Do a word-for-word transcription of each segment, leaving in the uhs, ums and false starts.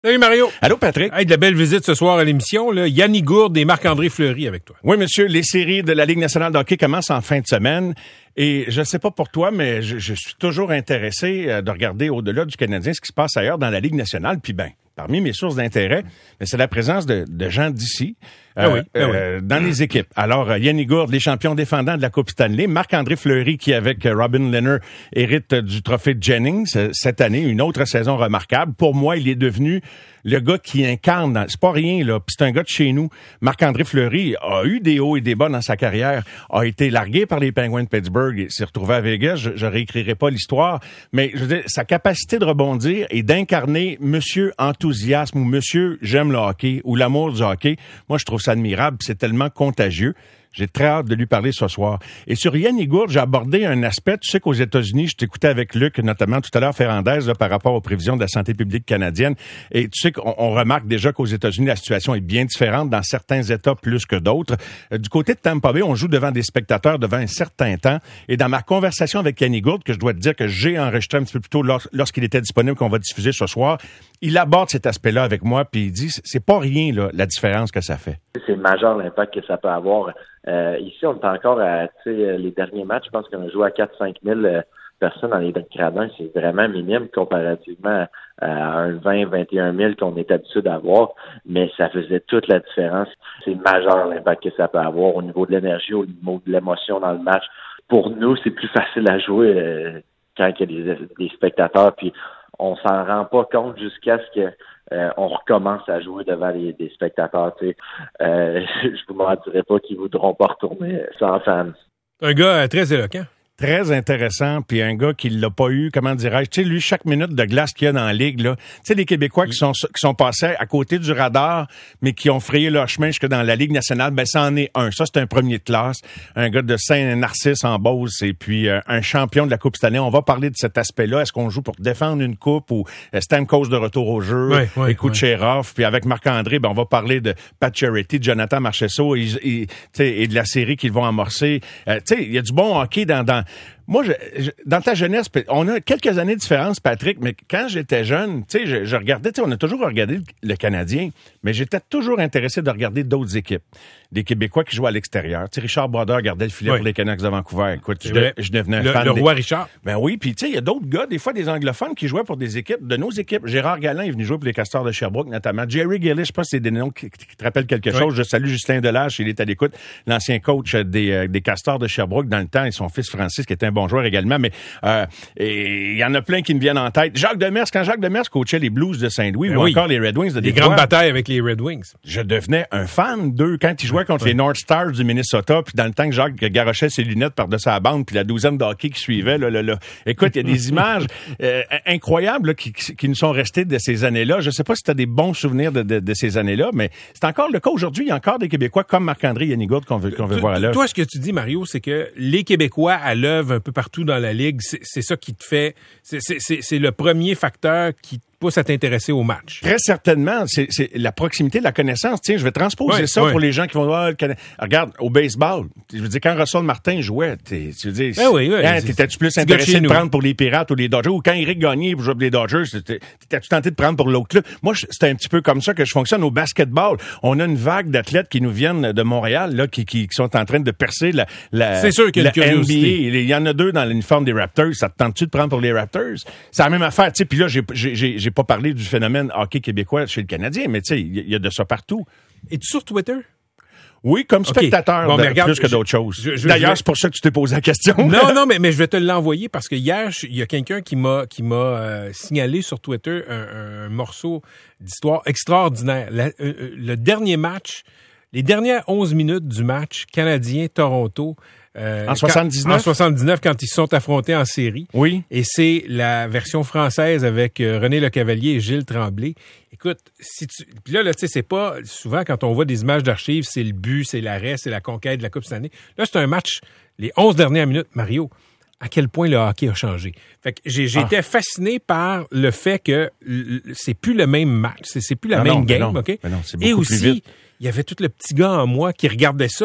Salut Mario. Allô Patrick. Hey, de la belle visite ce soir à l'émission, là. Yannick Gourde et Marc-André Fleury avec toi. Oui, monsieur, les séries de la Ligue nationale de hockey commencent en fin de semaine. Et je sais pas pour toi, mais je, je suis toujours intéressé de regarder au-delà du Canadien ce qui se passe ailleurs dans la Ligue nationale. Puis ben, parmi mes sources d'intérêt, mais c'est la présence de, de gens d'ici euh, ah oui, ah euh, oui. dans les équipes. Alors, Yannick Gourde, les champions défendants de la Coupe Stanley. Marc-André Fleury, qui avec Robin Lehner hérite du trophée Jennings cette année, une autre saison remarquable. Pour moi, il est devenu le gars qui incarne, dans, c'est pas rien, là, puis c'est un gars de chez nous. Marc-André Fleury a eu des hauts et des bas dans sa carrière, a été largué par les Penguins de Pittsburgh et s'est retrouvé à Vegas. Je, je réécrirai pas l'histoire, mais je veux dire, sa capacité de rebondir et d'incarner monsieur enthousiasme ou monsieur j'aime le hockey ou l'amour du hockey, moi je trouve ça admirable, c'est tellement contagieux. J'ai très hâte de lui parler ce soir. Et sur Yannick Gourde, j'ai abordé un aspect. Tu sais qu'aux États-Unis, je t'écoutais avec Luc, notamment tout à l'heure, Ferrandez, là, par rapport aux prévisions de la santé publique canadienne. Et tu sais qu'on on remarque déjà qu'aux États-Unis, la situation est bien différente dans certains États plus que d'autres. Euh, du côté de Tampa Bay, on joue devant des spectateurs devant un certain temps. Et dans ma conversation avec Yannick Gourde, que je dois te dire que j'ai enregistré un petit peu plus tôt lors, lorsqu'il était disponible, qu'on va diffuser ce sour, il aborde cet aspect-là avec moi, puis il dit, c'est pas rien, là, la différence que ça fait. C'est majeur l'impact que ça peut avoir. Euh, ici, on est encore à, tu sais, les derniers matchs, je pense qu'on a joué à quatre à cinq mille euh, personnes dans les gradins. C'est vraiment minime comparativement à un vingt à vingt et un mille qu'on est habitué d'avoir. Mais ça faisait toute la différence. C'est majeur l'impact que ça peut avoir au niveau de l'énergie, au niveau de l'émotion dans le match. Pour nous, c'est plus facile à jouer euh, quand il y a des, des spectateurs. Puis on s'en rend pas compte jusqu'à ce que Euh, on recommence à jouer devant les, des spectateurs. Tu sais. Euh, je vous mentirais pas qu'ils voudront pas retourner sans fans. Un gars très éloquent. Très intéressant, puis un gars qui l'a pas eu, comment dirais-je, tu sais, lui, chaque minute de glace qu'il y a dans la Ligue, là, tu sais, les Québécois qui sont qui sont passés à côté du radar, mais qui ont frayé leur chemin jusque dans la Ligue nationale, ben ça en est un. Ça, c'est un premier de classe, un gars de Saint-Narcisse en Beauce, et puis euh, un champion de la Coupe cette année. On va parler de cet aspect-là. Est-ce qu'on joue pour défendre une coupe ou euh, Stamkos de retour au jeu, oui, oui, écoute oui. Cherov, puis avec Marc-André, ben on va parler de Pat Charity, de Jonathan Marchessault et, et, et de la série qu'ils vont amorcer. Euh, tu sais, il y a du bon hockey dans... dans Moi, je, je, dans ta jeunesse, on a quelques années de différence, Patrick, mais quand j'étais jeune, tu sais, je, je regardais, tu sais, on a toujours regardé le, le Canadien, mais j'étais toujours intéressé de regarder d'autres équipes. Des Québécois qui jouaient à l'extérieur. Tu sais, Richard Brodeur gardait le filet oui. pour les Canucks de Vancouver. Écoute, je, de, je devenais un le, fan. Le des... roi Richard. Ben oui, puis tu sais, il y a d'autres gars, des fois des anglophones qui jouaient pour des équipes, de nos équipes. Gérard Galland est venu jouer pour les Castors de Sherbrooke, notamment. Jerry Gillis, je sais pas si c'est des noms qui, qui te rappellent quelque oui. chose. Je salue Justin Delage, il est à l'écoute, l'ancien coach des, euh, des Castors de Sherbrooke dans le temps, et son fils Francis, qui était un bon joueur également. Mais euh, il y en a plein qui me viennent en tête. Jacques Demers, quand Jacques Demers coachait les Blues de Saint-Louis, ben ou oui. encore les Red Wings de Des Détroit, grandes batailles avec les Red Wings. Je devenais un fan d'eux quand ils jouaient contre oui. les North Stars du Minnesota, puis dans le temps que Jacques garochait ses lunettes par-dessus la bande, puis la douzaine de hockey qui suivait, là, là, là. Écoute, il y a des images euh, incroyables là, qui, qui nous sont restées de ces années-là. Je sais pas si tu as des bons souvenirs de, de, de ces années-là, mais c'est encore le cas aujourd'hui. Il y a encore des Québécois comme Marc-André Yannick Gourde qu'on veut, qu'on veut voir à l'œuvre. Toi, ce que tu dis, Mario, c'est que les Québécois à l'œuvre un peu partout dans la Ligue, c'est, c'est ça qui te fait... C'est, c'est, c'est, c'est le premier facteur qui pousse à t'intéresser au match. Très certainement. C'est, c'est la proximité, la connaissance. Tiens, je vais transposer ouais, ça ouais. pour les gens qui vont voir le Canada. Regarde, au baseball, je veux dire, quand Russell Martin jouait, tu veux dire, ben oui, oui, hein, t'étais-tu plus intéressé de prendre pour les Pirates ou les Dodgers, ou quand Éric Gagné jouait pour les Dodgers, t'étais-tu tenté de prendre pour l'autre club? Moi, c'était un petit peu comme ça que je fonctionne au basketball. On a une vague d'athlètes qui nous viennent de Montréal, là, qui, qui, qui sont en train de percer la, la, c'est sûr qu'il y a une la N B A. curiosité. Il y en a deux dans l'uniforme des Raptors. Ça te tente-tu de prendre pour les Raptors? C'est la même affaire, tu sais. Puis là, j'ai, j'ai, j'ai pas parlé du phénomène hockey québécois chez le Canadien, mais tu sais, il y, y a de ça partout. Es-tu sur Twitter? Oui, comme spectateur, okay. bon, de, regarde, plus que d'autres je, choses. Je, je, D'ailleurs, je... c'est pour ça que tu t'es posé la question. Non, non, mais, mais je vais te l'envoyer parce que hier, il y a quelqu'un qui m'a qui m'a euh, signalé sur Twitter un, un morceau d'histoire extraordinaire. La, euh, le dernier match, les dernières onze minutes du match Canadien-Toronto. Euh, en soixante-dix-neuf? Quand, en soixante-dix-neuf, quand ils se sont affrontés en série. Oui. Et c'est la version française avec euh, René Lecavalier et Gilles Tremblay. Écoute, si tu... Puis là, là tu sais, c'est pas... Souvent, quand on voit des images d'archives, c'est le but, c'est l'arrêt, c'est la conquête de la Coupe cette année. Là, c'est un match, les onze dernières minutes, Mario, à quel point le hockey a changé. Fait que j'ai, j'étais ah. fasciné par le fait que c'est plus le même match, c'est, c'est plus la non, même non, game, non, OK? Non, c'est et beaucoup plus aussi, vite. il y avait tout le petit gars en moi qui regardait ça,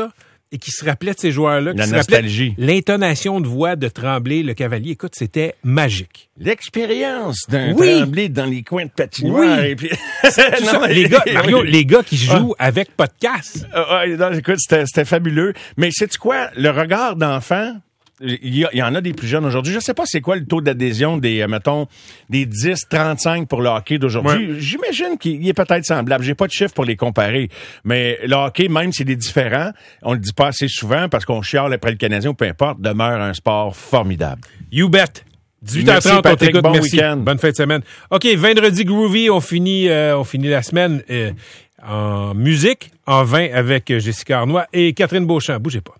et qui se rappelait de ces joueurs-là. La qui nostalgie. Se l'intonation de voix de Tremblay, le Cavalier. Écoute, c'était magique. L'expérience d'un oui. Tremblay dans les coins de patinoire. Oui. Et puis... non, mais... Les gars, Mario, oui. les gars qui jouent ah. avec podcast. Ah, non, écoute, c'était, c'était fabuleux. Mais sais-tu quoi? Le regard d'enfant... Il y, a, il y en a des plus jeunes aujourd'hui. Je sais pas c'est quoi le taux d'adhésion des, euh, mettons, des dix trente-cinq pour le hockey d'aujourd'hui. Ouais. J'imagine qu'il est peut-être semblable. J'ai pas de chiffres pour les comparer. Mais le hockey, même s'il est différent, on le dit pas assez souvent parce qu'on chiale après le Canadien ou peu importe, demeure un sport formidable. You bet! dix-huit heures trente, on t'écoute. Bon merci. Week-end. Bonne fin de semaine. OK, vendredi groovy, on finit, euh, on finit la semaine euh, en musique, en vin avec Jessica Arnois et Catherine Beauchamp. Bougez pas.